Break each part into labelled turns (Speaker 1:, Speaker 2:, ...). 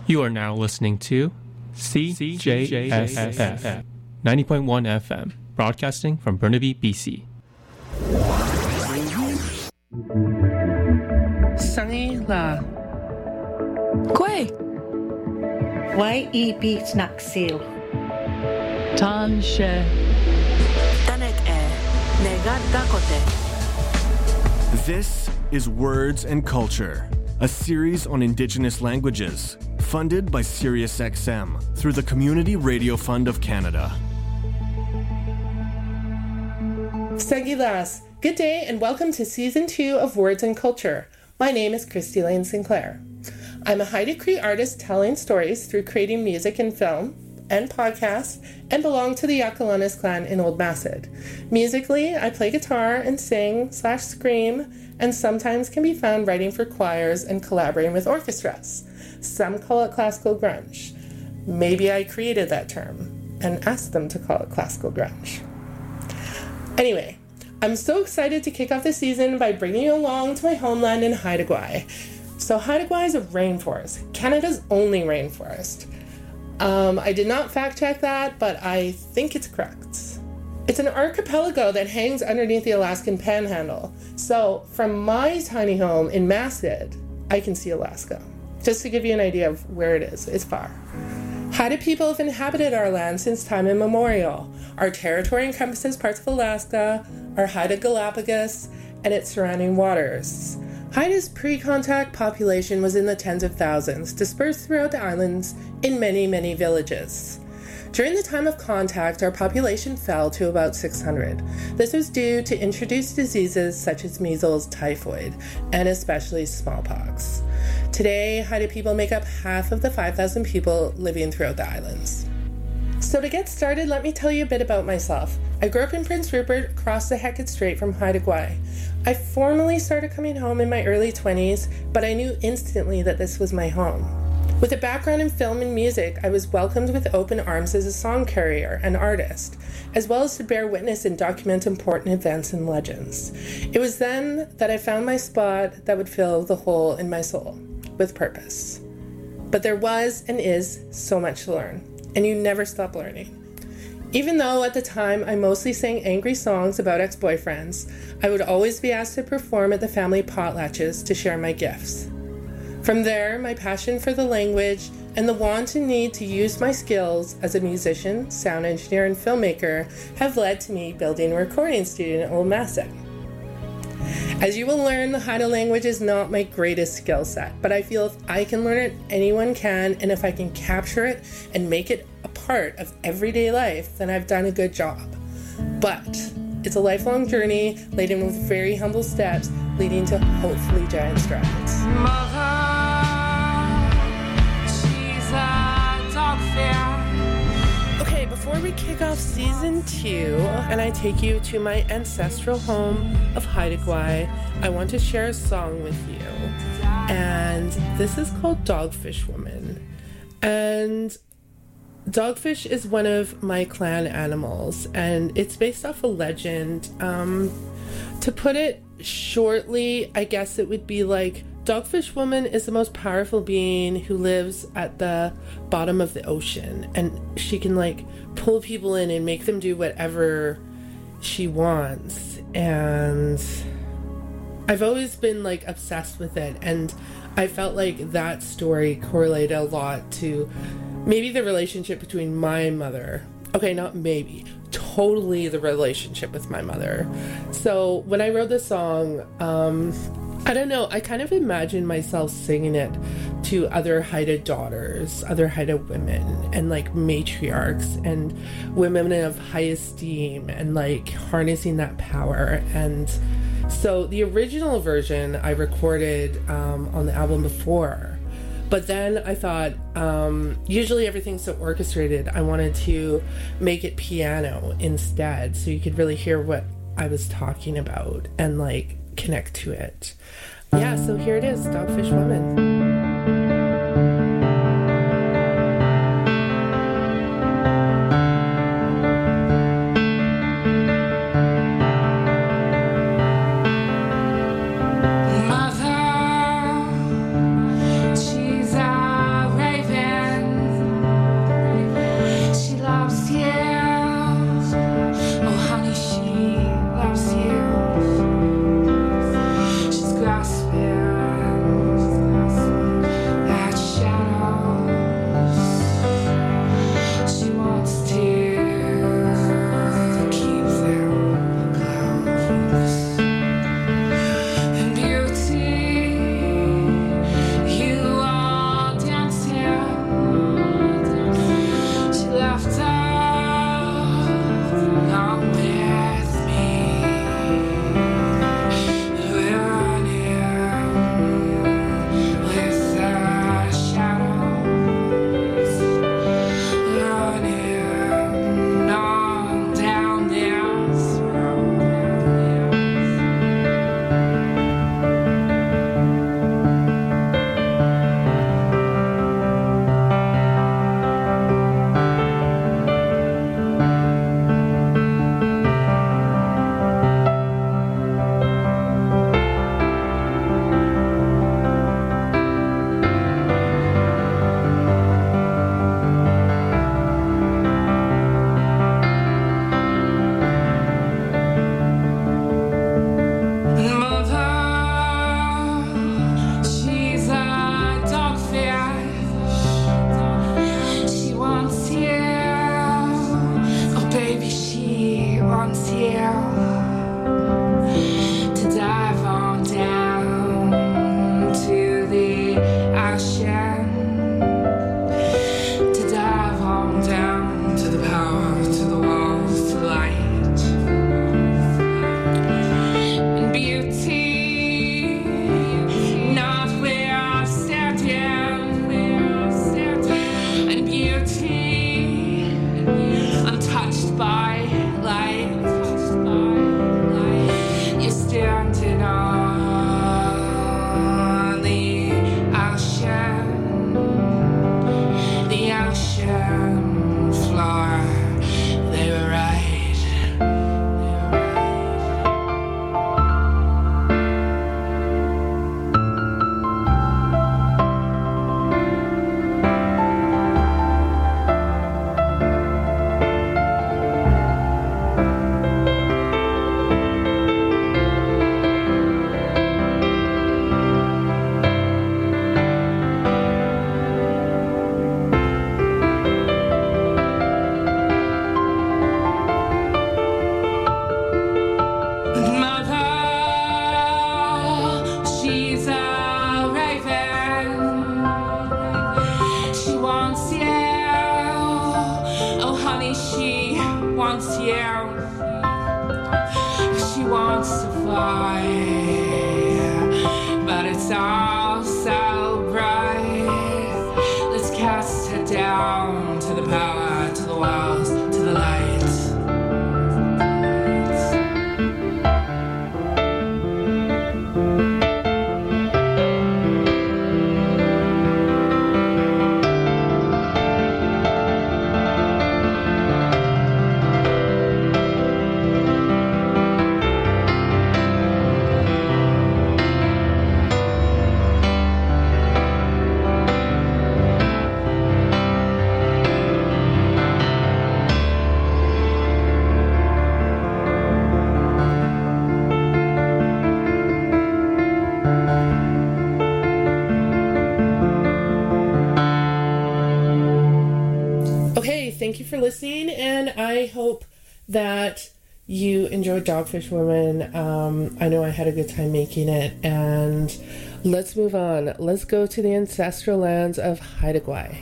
Speaker 1: You are now listening to CJSF 90.1 FM, broadcasting from Burnaby, BC.
Speaker 2: Sangi la.
Speaker 3: Kwe.
Speaker 4: Y beat naksil.
Speaker 3: Tan she.
Speaker 4: Tanek negat dakote.
Speaker 5: This is Words and Culture, a series on Indigenous languages, funded by SiriusXM through the Community Radio Fund of Canada.
Speaker 2: Sagilas, good day and welcome to Season 2 of Words and Culture. My name is Christy Lane Sinclair. I'm a Haida Cree artist telling stories through creating music and film and podcasts, and belong to the Yakilanis clan in Old Macid. Musically, I play guitar and sing/scream, and sometimes can be found writing for choirs and collaborating with orchestras. Some call it classical grunge. Maybe I created that term and asked them to call it classical grunge. Anyway, I'm so excited to kick off the season by bringing you along to my homeland in Haida Gwaii. So Haida Gwaii is a rainforest, Canada's only rainforest. I did not fact check that, but I think it's correct. It's an archipelago that hangs underneath the Alaskan Panhandle. So from my tiny home in Macid, I can see Alaska. Just to give you an idea of where it is, it's far. Haida people have inhabited our land since time immemorial. Our territory encompasses parts of Alaska, our Haida Galapagos, and its surrounding waters. Haida's pre-contact population was in the tens of thousands, dispersed throughout the islands in many, many villages. During the time of contact, our population fell to about 600. This was due to introduced diseases such as measles, typhoid, and especially smallpox. Today, Haida people make up half of the 5,000 people living throughout the islands. So to get started, let me tell you a bit about myself. I grew up in Prince Rupert, across the Hecate Strait from Haida Gwaii. I formally started coming home in my early 20s, but I knew instantly that this was my home. With a background in film and music, I was welcomed with open arms as a song carrier and artist, as well as to bear witness and document important events and legends. It was then that I found my spot that would fill the hole in my soul with purpose. But there was and is so much to learn, and you never stop learning. Even though at the time I mostly sang angry songs about ex-boyfriends, I would always be asked to perform at the family potlatches to share my gifts. From there, my passion for the language and the want and need to use my skills as a musician, sound engineer, and filmmaker have led to me building a recording studio in Old Macid. As you will learn, the Haida language is not my greatest skill set, but I feel if I can learn it, anyone can, and if I can capture it and make it a part of everyday life, then I've done a good job. But it's a lifelong journey laden with very humble steps leading to hopefully giant strides. Okay, before we kick off Season 2 and I take you to my ancestral home of Haida Gwaii, I want to share a song with you. And this is called Dogfish Woman. And Dogfish is one of my clan animals, and it's based off a legend. To put it shortly, I guess it would be like Dogfish Woman is the most powerful being who lives at the bottom of the ocean, and she can like pull people in and make them do whatever she wants. And I've always been like obsessed with it, and I felt like that story correlated a lot to maybe the relationship between my mother. Okay, not maybe. Totally the relationship with my mother. So when I wrote this song, I don't know, I kind of imagined myself singing it to other Haida daughters, other Haida women, and like matriarchs and women of high esteem, and like harnessing that power. And so the original version I recorded on the album before. But then I thought, usually everything's so orchestrated, I wanted to make it piano instead, so you could really hear what I was talking about and like connect to it. Yeah, so here it is, Dogfish Woman.
Speaker 6: Mother, she's a raven. honey, she wants you. She wants to fly, but it's all so bright. Let's cast her down to the power, to the walls, to the light.
Speaker 2: Thank you for listening, and I hope that you enjoyed Dogfish Woman. I know I had a good time making it, and let's move on. Let's go to the ancestral lands of Haida Gwaii.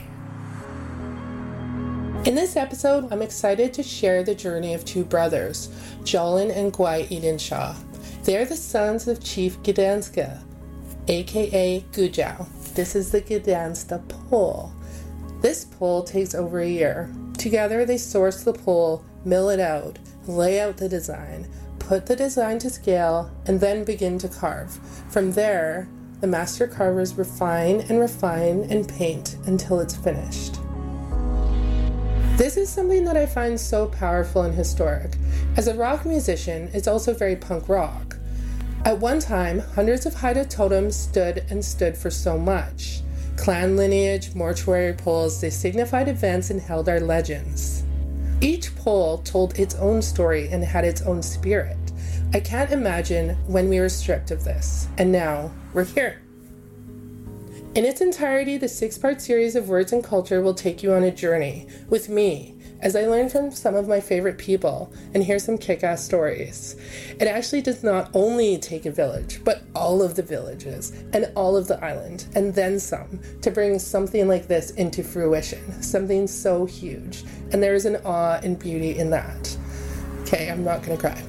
Speaker 2: In this episode, I'm excited to share the journey of two brothers, Jolin and Gwaii Idinshaw. They are the sons of Chief Gdanska, aka Gujau. This is the Gdansta pole. This pole takes over a year. Together, they source the pole, mill it out, lay out the design, put the design to scale, and then begin to carve. From there, the master carvers refine and paint until it's finished. This is something that I find so powerful and historic. As a rock musician, it's also very punk rock. At one time, hundreds of Haida totems stood for so much. Clan lineage, mortuary poles, they signified events and held our legends. Each pole told its own story and had its own spirit. I can't imagine when we were stripped of this, and now we're here. In its entirety, the 6-part series of Words and Culture will take you on a journey with me as I learn from some of my favorite people and hear some kick-ass stories. It actually does not only take a village, but all of the villages and all of the island, and then some, to bring something like this into fruition, something so huge. And there is an awe and beauty in that. Okay, I'm not gonna cry.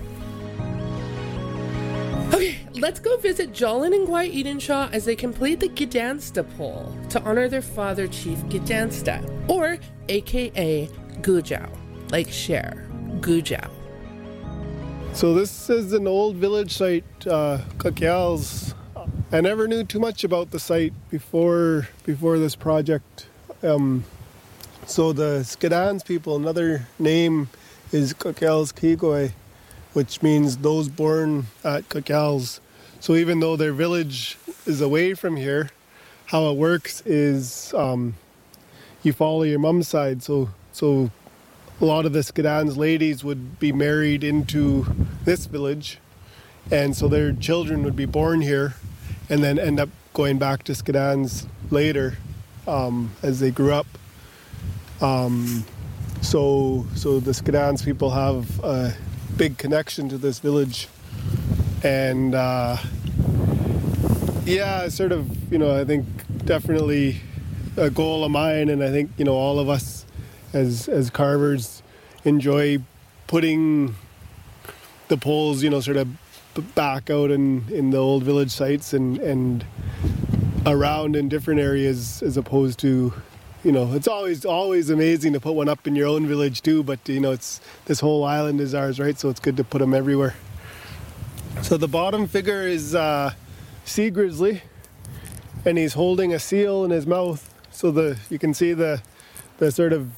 Speaker 2: Okay, let's go visit Jolin and Gwaii Idinshaw as they complete the Gdansta pole to honor their father, Chief Gdansta, or aka Gujau, like Cher, Gujau.
Speaker 7: So this is an old village site, Kakyals. I never knew too much about the site before this project. So the Skadans people, another name is Kakyals Kigoi, which means those born at Kakyals. So even though their village is away from here, how it works is you follow your mom's side. So a lot of the Skadans ladies would be married into this village, and so their children would be born here and then end up going back to Skadans later as they grew up. So the Skadans people have a big connection to this village, and sort of, I think definitely a goal of mine, and I think all of us as carvers enjoy putting the poles sort of back out in the old village sites and around in different areas, as opposed to it's always amazing to put one up in your own village too, but it's this whole island is ours, right? So it's good to put them everywhere. So the bottom figure is Sea Grizzly, and he's holding a seal in his mouth. So you can see the sort of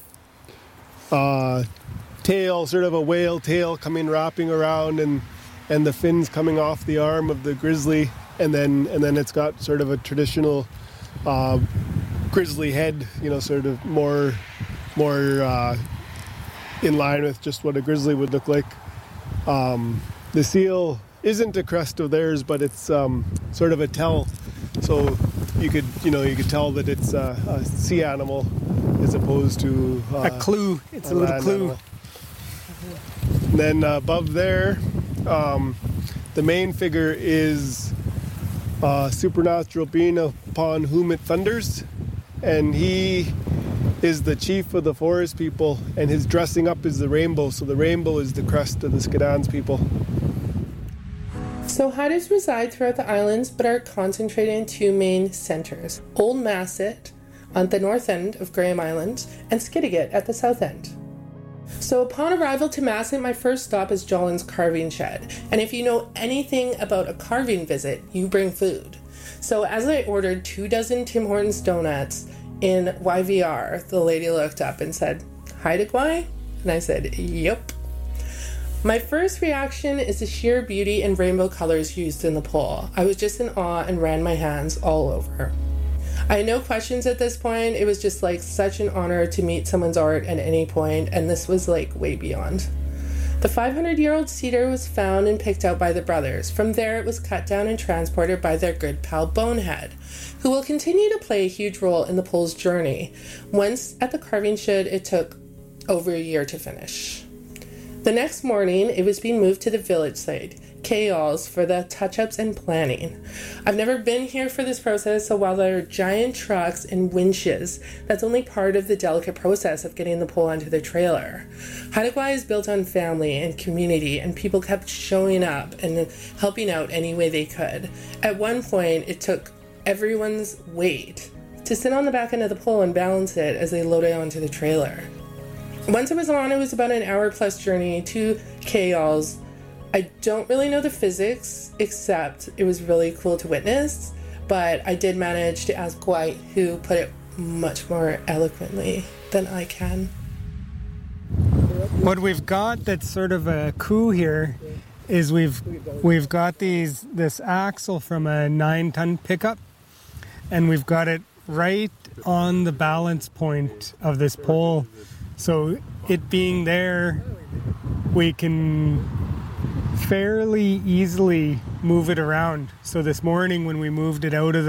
Speaker 7: tail, sort of a whale tail wrapping around, and the fins coming off the arm of the grizzly, and then it's got sort of a traditional grizzly head, sort of more in line with just what a grizzly would look like. The seal isn't a crest of theirs, but it's sort of a tell. So you could tell that it's a sea animal as opposed to
Speaker 8: a clue. It's a little clue.
Speaker 7: Animal. And then above there, the main figure is a supernatural being upon whom it thunders, and he is the chief of the forest people, and his dressing up is the rainbow. So the rainbow is the crest of the Skadans people.
Speaker 2: So Haidas reside throughout the islands, but are concentrated in two main centres: Old Masset on the north end of Graham Island and Skidegate at the south end. So upon arrival to Masset, my first stop is Jollin's carving shed. And if you know anything about a carving visit, you bring food. So as I ordered 24 Tim Hortons donuts in YVR, the lady looked up and said, "Haida Gwaii?" And I said, "Yep." My first reaction is the sheer beauty and rainbow colors used in the pole. I was just in awe and ran my hands all over. I had no questions at this point. It was just like such an honor to meet someone's art at any point, and this was like way beyond. The 500-year-old cedar was found and picked out by the brothers. From there, it was cut down and transported by their good pal Bonehead, who will continue to play a huge role in the pole's journey. Once at the carving shed, it took over a year to finish. The next morning, it was being moved to the village site, Kayals, for the touch-ups and planning. I've never been here for this process, so while there are giant trucks and winches, that's only part of the delicate process of getting the pole onto the trailer. Haida Gwaii is built on family and community, and people kept showing up and helping out any way they could. At one point, it took everyone's weight to sit on the back end of the pole and balance it as they loaded onto the trailer. Once it was on, it was about an hour-plus journey to Kayals. I don't really know the physics, except it was really cool to witness, but I did manage to ask Gwaii, who put it much more eloquently than I can.
Speaker 8: What we've got that's sort of a coup here is we've got this axle from a 9-ton pickup, and we've got it right on the balance point of this pole. So it being there, we can fairly easily move it around. So this morning when we moved it out of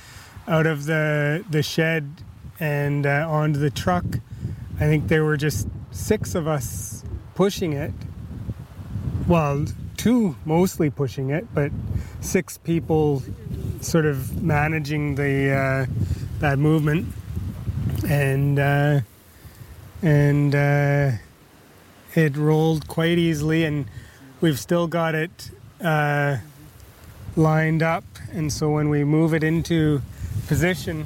Speaker 8: the shed and onto the truck, I think there were just 6 of us pushing it. Well, 2 mostly pushing it, but 6 people sort of managing the that movement, and it rolled quite easily, and we've still got it lined up, and so when we move it into position,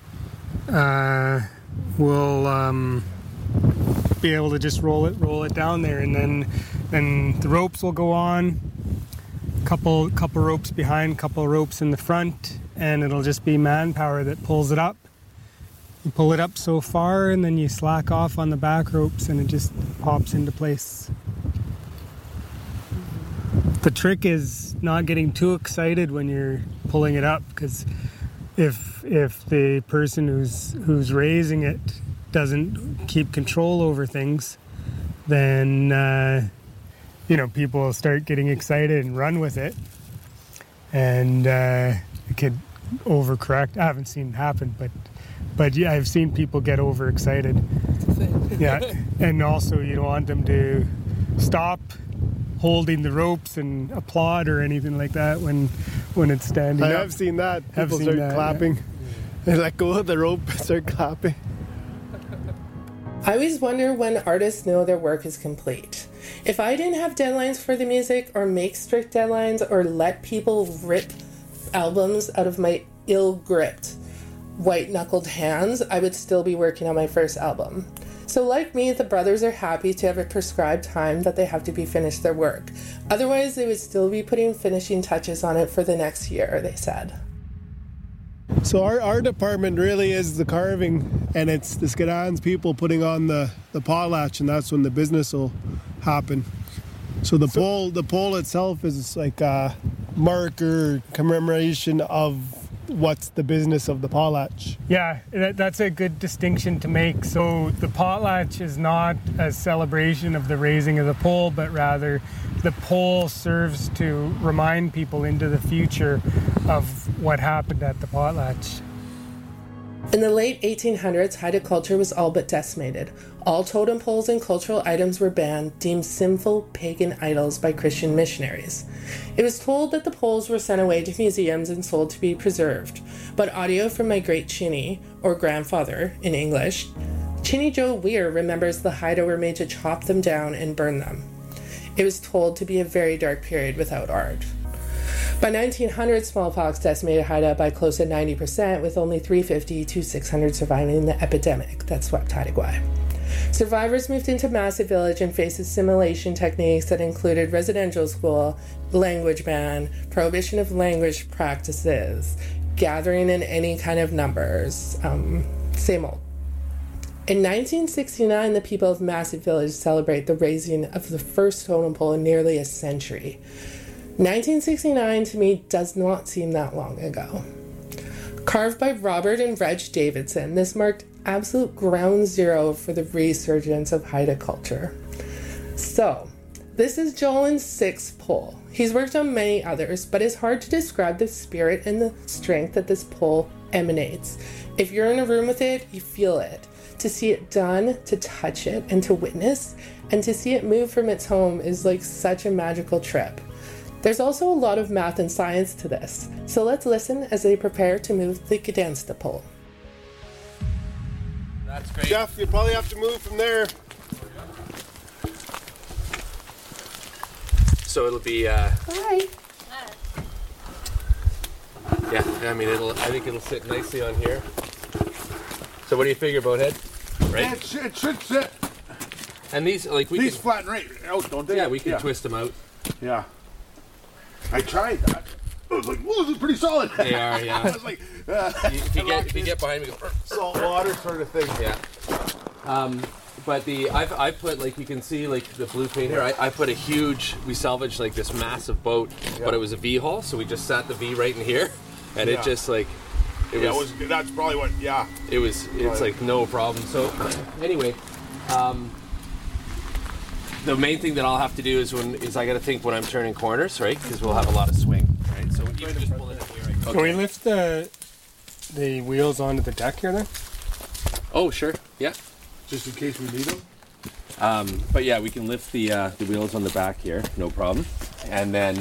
Speaker 8: we'll be able to just roll it down there, and then the ropes will go on, couple ropes behind, couple ropes in the front, and it'll just be manpower that pulls it up. You pull it up so far, and then you slack off on the back ropes, and it just pops into place. The trick is not getting too excited when you're pulling it up, because if the person who's raising it doesn't keep control over things, then people will start getting excited and run with it, and it could overcorrect. I haven't seen it happen, but yeah, I've seen people get overexcited. Yeah, and also you don't want them to stop holding the ropes and applaud or anything like that when it's standing up.
Speaker 7: I have seen that. People start clapping. Yeah. They let go of the rope and start clapping.
Speaker 2: I always wonder when artists know their work is complete. If I didn't have deadlines for the music, or make strict deadlines, or let people rip albums out of my ill-gripped, white-knuckled hands, I would still be working on my first album. So like me, the brothers are happy to have a prescribed time that they have to be finished their work. Otherwise, they would still be putting finishing touches on it for the next year, they said.
Speaker 7: So our department really is the carving, and it's the Skadans people putting on the potlatch, and that's when the business will happen. So the pole itself is like a marker, commemoration of what's the business of the potlatch.
Speaker 8: Yeah, that's a good distinction to make. So the potlatch is not a celebration of the raising of the pole, but rather the pole serves to remind people into the future of what happened at the potlatch.
Speaker 2: In the late 1800s, Haida culture was all but decimated. All totem poles and cultural items were banned, deemed sinful pagan idols by Christian missionaries. It was told that the poles were sent away to museums and sold to be preserved, but audio from my great Chinny, or grandfather in English, Chinny Joe Weir remembers the Haida were made to chop them down and burn them. It was told to be a very dark period without art. By 1900, smallpox decimated Haida by close to 90%, with only 350 to 600 surviving the epidemic that swept Haida Gwaii. Survivors moved into Massive Village and faced assimilation techniques that included residential school, language ban, prohibition of language practices, gathering in any kind of numbers, same old. In 1969, the people of Massive Village celebrate the raising of the first totem pole in nearly a century. 1969 to me does not seem that long ago. Carved by Robert and Reg Davidson, this marked absolute ground zero for the resurgence of Haida culture. So, this is Jolin's sixth pole. He's worked on many others, but it's hard to describe the spirit and the strength that this pole emanates. If you're in a room with it, you feel it. To see it done, to touch it, and to witness, and to see it move from its home is like such a magical trip. There's also a lot of math and science to this, so let's listen as they prepare to move the Gdansk pole.
Speaker 9: That's great.
Speaker 7: Jeff, you probably have to move from there.
Speaker 9: So it'll be,
Speaker 2: Hi.
Speaker 9: yeah, I mean, I think it'll sit nicely on here. So what do you figure, Boathead? Right?
Speaker 10: It should sit.
Speaker 9: And these, like, we
Speaker 10: These
Speaker 9: can,
Speaker 10: flatten right out, don't they?
Speaker 9: yeah, we can twist them out.
Speaker 10: Yeah. I tried that. I was like, "Whoa, this is pretty solid."
Speaker 9: They are, yeah.
Speaker 10: I was like,
Speaker 9: If you get behind me, go,
Speaker 10: salt water sort of thing.
Speaker 9: yeah. But I've put, like, you can see, like, the blue paint here. I put a huge, we salvaged, like, this massive boat, but it was a V hull, so we just sat the V right in here, and it just, like,
Speaker 10: that's probably what. Yeah.
Speaker 9: It's like no problem. So anyway, the main thing that I'll have to do is I got to think when I'm turning corners, right? Because we'll have a lot of swing, right? So you can just pull it in here, right?
Speaker 8: Can we lift the wheels onto the deck here then?
Speaker 9: Oh, sure. Yeah.
Speaker 10: Just in case we need them.
Speaker 9: But yeah, we can lift the wheels on the back here, no problem. And then,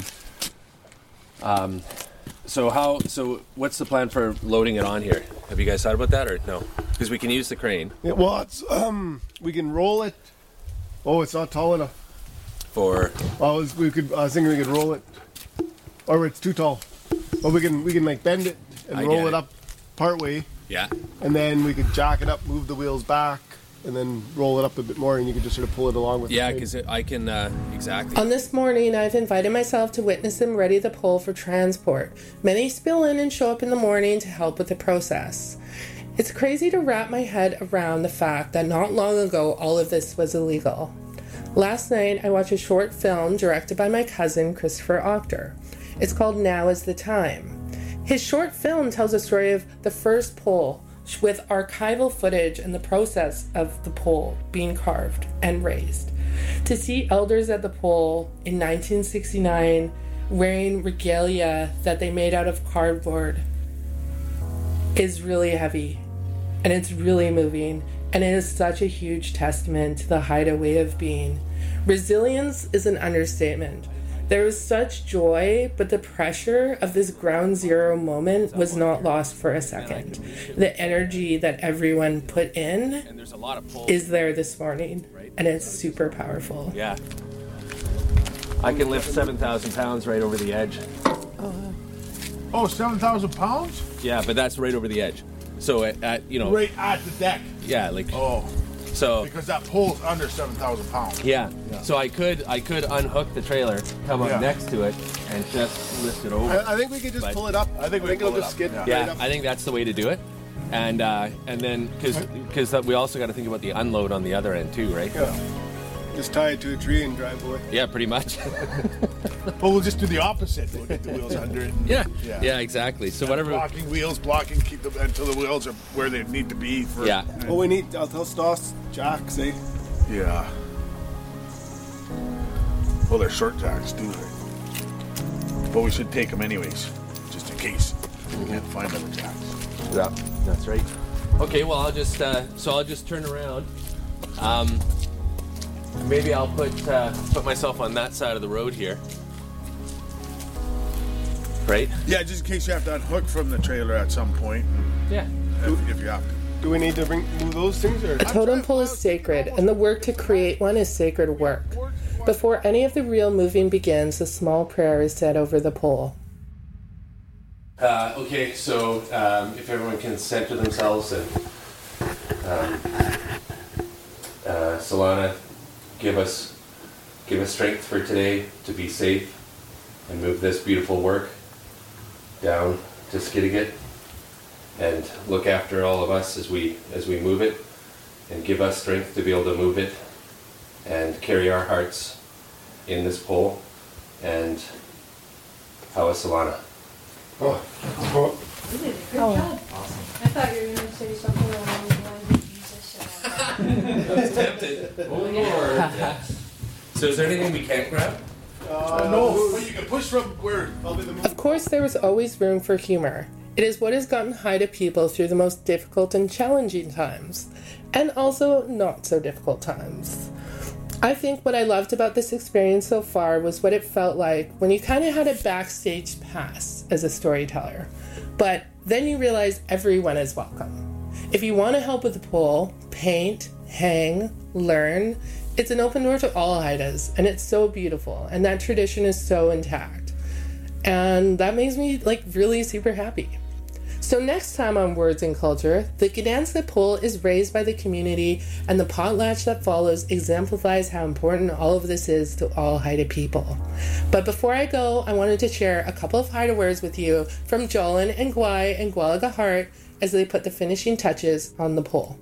Speaker 9: so what's the plan for loading it on here? Have you guys thought about that or no? Because we can use the crane.
Speaker 7: Yeah, well, it's, we can roll it. Oh, it's not tall enough.
Speaker 9: For
Speaker 7: I was thinking we could roll it, or it's too tall. But we can like bend it and roll it up part way,
Speaker 9: yeah.
Speaker 7: and then we could jack it up, move the wheels back, and then roll it up a bit more, and you could just sort of pull it along with.
Speaker 9: Yeah, because I can exactly.
Speaker 2: On this morning, I've invited myself to witness them ready the pole for transport. Many spill in and show up in the morning to help with the process. It's crazy to wrap my head around the fact that not long ago all of this was illegal. Last night, I watched a short film directed by my cousin, Christopher Octor. It's called Now is the Time. His short film tells the story of the first pole, with archival footage and the process of the pole being carved and raised. To see elders at the pole in 1969 wearing regalia that they made out of cardboard is really heavy, and it's really moving, and it is such a huge testament to the Haida way of being. Resilience is an understatement. There was such joy, but the pressure of this ground zero moment was not lost for a second. The energy that everyone put in is there this morning, and it's super powerful.
Speaker 9: Yeah. I can lift 7,000 pounds right over the edge.
Speaker 10: Oh, 7,000 pounds?
Speaker 9: Yeah, but that's right over the edge. So at you know.
Speaker 10: Right at the deck.
Speaker 9: Yeah, like.
Speaker 10: Oh.
Speaker 9: So.
Speaker 10: Because that pole's under 7,000 pounds.
Speaker 9: Yeah. So I could unhook the trailer, come up next to it, and just lift it over.
Speaker 7: I think we could just pull it up. I think it'll just skid.
Speaker 9: Yeah, I think that's the way to do it. And then because we also got to think about the unload on the other end too, right?
Speaker 7: Yeah. Just tie it to a tree and drive away.
Speaker 9: Yeah, pretty much.
Speaker 10: Well, we'll just do the opposite. We'll get the wheels under it.
Speaker 9: Yeah, exactly. So whatever.
Speaker 10: Blocking wheels, keep them until the wheels are where they need to be.
Speaker 7: Well, we need Stoss jacks, eh?
Speaker 10: Yeah. Well, they're short jacks too. But we should take them anyways, just in case we can't find other jacks.
Speaker 9: Yeah, that's right. Okay, well I'll just turn around. Maybe I'll put myself on that side of the road here. Right?
Speaker 10: Yeah, just in case you have to unhook from the trailer at some point.
Speaker 9: Yeah.
Speaker 10: If you have to.
Speaker 7: Do we need to move those things? Or?
Speaker 2: A totem pole is sacred, and the work to create one is sacred work. Before any of the real moving begins, a small prayer is said over the pole.
Speaker 9: Okay, so if everyone can center themselves and Solana, give us strength for today to be safe and move this beautiful work down to Skidegate, and look after all of us as we move it, and give us strength to be able to move it and carry our hearts in this pole. And Hawa Solana.
Speaker 2: Oh. Awesome. I thought you were going to say something along the lines of Jesus.
Speaker 9: I was tempted. Oh Lord. Yeah. So is there anything we can't grab?
Speaker 10: No, but you can push from where?
Speaker 2: Of course, there was always room for humor. It is what has gotten Haida people through the most difficult and challenging times, and also not so difficult times. I think what I loved about this experience so far was what it felt like when you kind of had a backstage pass as a storyteller, but then you realize everyone is welcome. If you want to help with the pole, paint, hang, learn, it's an open door to all Haidas, and it's so beautiful, and that tradition is so intact. And that makes me really super happy. So next time on Words and Culture, the Gdansk pole is raised by the community, and the potlatch that follows exemplifies how important all of this is to all Haida people. But before I go, I wanted to share a couple of Haida words with you from Jolin and Gwai and Gwalaga Hart as they put the finishing touches on the pole.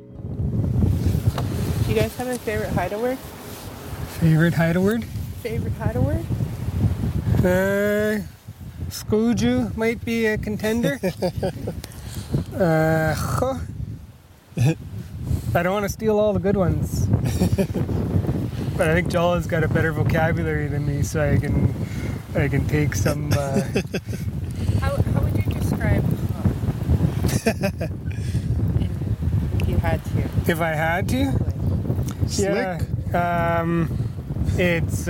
Speaker 2: Do you guys have a favorite Haida word?
Speaker 8: Favorite Haida word?
Speaker 2: Favorite Haida word?
Speaker 8: Scooju might be a contender. I don't want to steal all the good ones. But I think Joel's got a better vocabulary than me, so I can take some.
Speaker 2: How would you describe if you had to?
Speaker 8: If I had to?
Speaker 7: Slick.
Speaker 8: Yeah. It's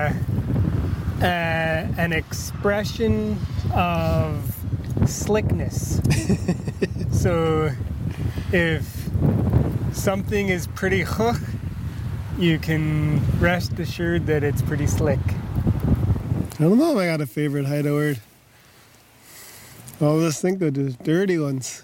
Speaker 8: an expression of slickness. So if something is pretty hook, you can rest assured that it's pretty slick.
Speaker 7: I don't know if I got a favorite Haida word. I'll just think of the dirty ones.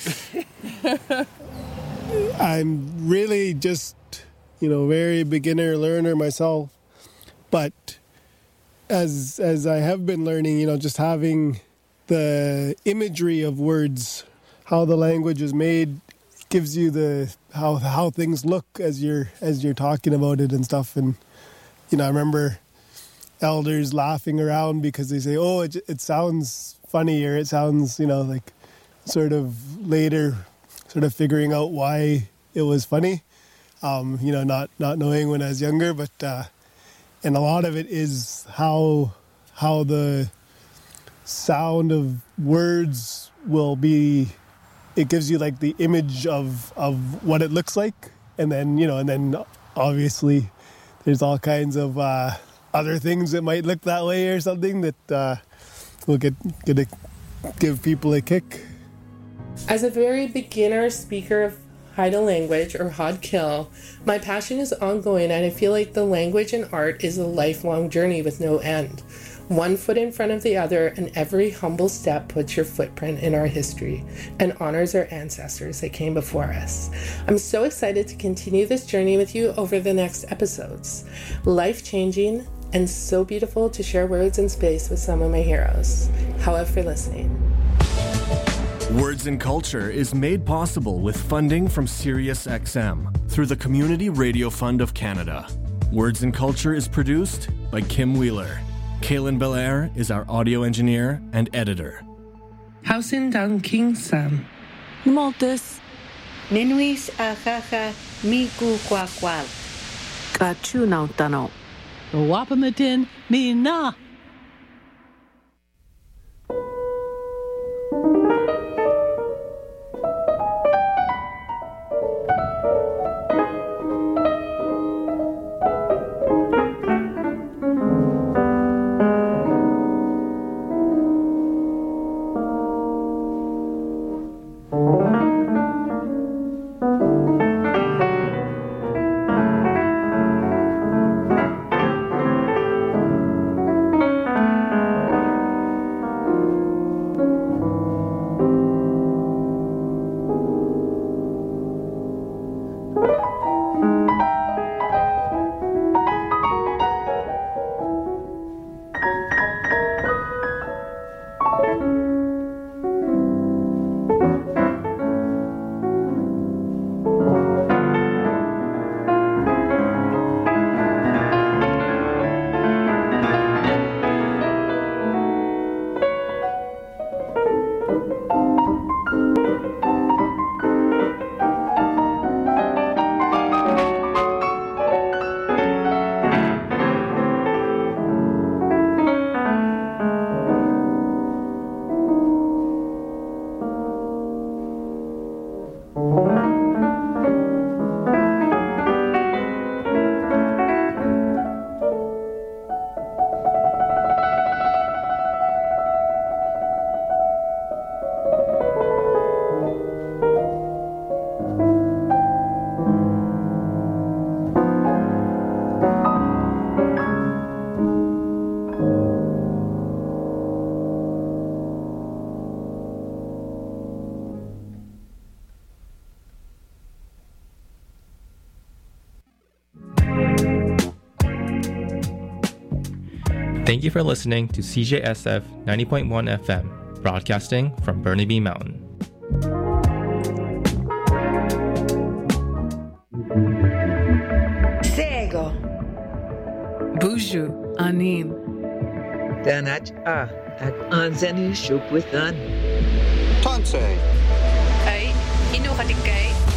Speaker 7: I'm really just, very beginner learner myself. But as I have been learning, just having the imagery of words, how the language is made, gives you the how things look as you're talking about it and stuff. And I remember elders laughing around because they say, "Oh, it sounds funny," or it sounds like sort of later, sort of figuring out why it was funny. Not knowing when I was younger, but and a lot of it is how the sound of words will be. It gives you the image of what it looks like, and then obviously there's all kinds of other things that might look that way or something that will get to give people a kick.
Speaker 2: As a very beginner speaker of Haida language, or Hadkil, my passion is ongoing, and I feel like the language and art is a lifelong journey with no end. One foot in front of the other, and every humble step puts your footprint in our history and honors our ancestors that came before us. I'm so excited to continue this journey with you over the next episodes. Life-changing and so beautiful to share words and space with some of my heroes. However, for listening.
Speaker 5: Words and Culture is made possible with funding from SiriusXM through the Community Radio Fund of Canada. Words and Culture is produced by Kim Wheeler. Kaylin Belair is our audio engineer and editor.
Speaker 2: Hausin Dang King Sam.
Speaker 3: Maltus.
Speaker 4: Ninuis ahaha miku kwakwal.
Speaker 3: Kachunautano. Wapamatin mina.
Speaker 1: Thank you for listening to CJSF 90.1 FM, broadcasting from Burnaby Mountain.
Speaker 4: Sego.
Speaker 3: Buju Anim.
Speaker 11: Danach at Anzenu Shukwithan.
Speaker 12: Tansei.
Speaker 13: Ay, Inukatikay.